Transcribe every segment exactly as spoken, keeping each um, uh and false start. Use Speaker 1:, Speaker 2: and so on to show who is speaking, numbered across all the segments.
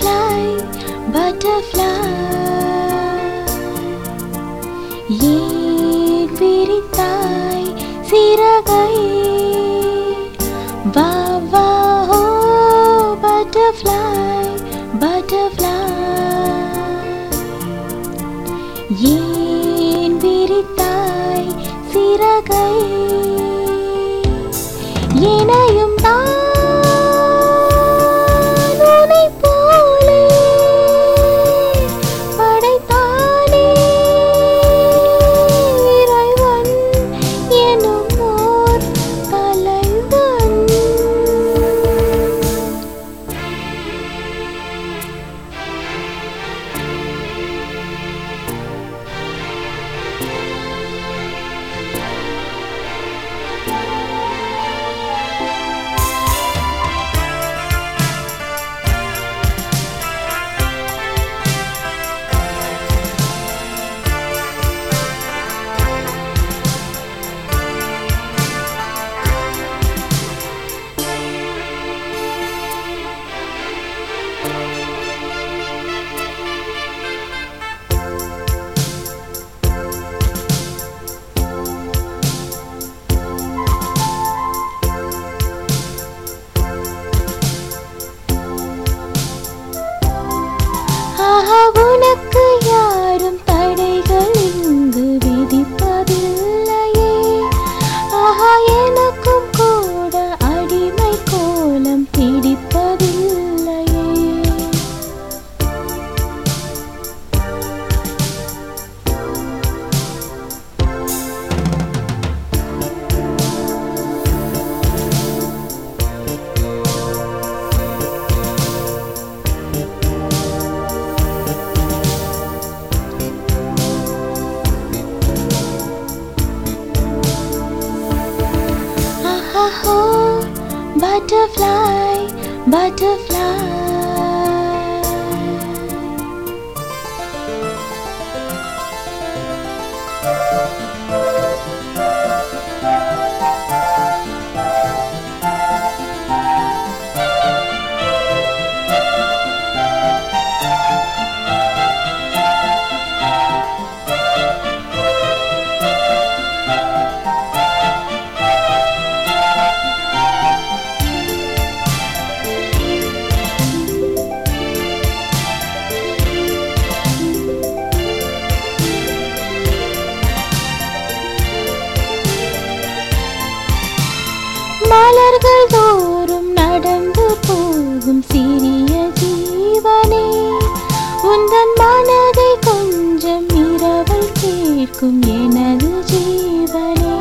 Speaker 1: butterfly, butterfly. ஏன் விரித்தாய் சிறகை? வா வா ஓ butterfly, butterfly. ஏன் விரித்தாய் சிறகை? என்னையும் தான் உன்னைப் போலே படைத்தானே இறைவன் எனும் ஓர் தலைவன். ஆஹா, உனக்கு யாரும் தடைகள் இங்கு விதிப்பதில்லையே. ஆஹா, எனக்கும் கூட அடிமை கோலம் பிடிப்பதில்லையே. Oh, butterfly, butterfly. மலர்கள் தோறும் நடந்து போகும் சிறிய ஜீவனே, உந்தன் மனதை கொஞ்சம் இரவல் கேட்கும் எனது ஜீவனே.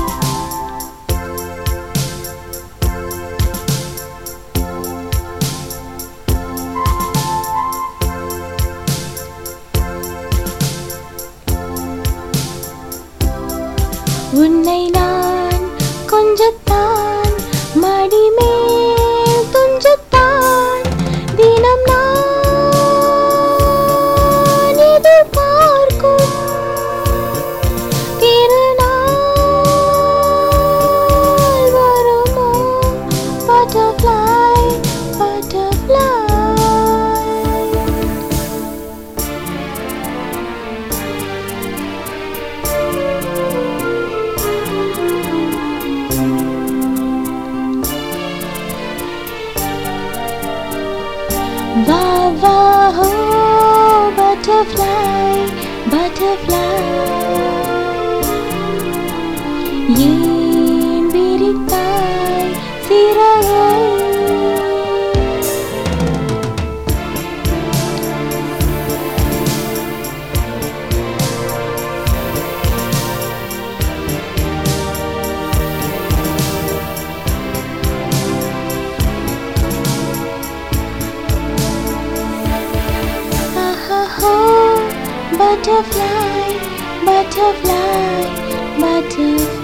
Speaker 1: உன்னை நான் கொஞ்சத்தான் மடிமேல் துஞ்சத்தான் தினம் நான் எதிர்பார்க்கும் திருநாள் வருமோ? Butterfly, butterfly. Va va ho butterfly, butterfly. ஏன் விரித்தாய் சிறகை? Butterfly, butterfly, butterfly.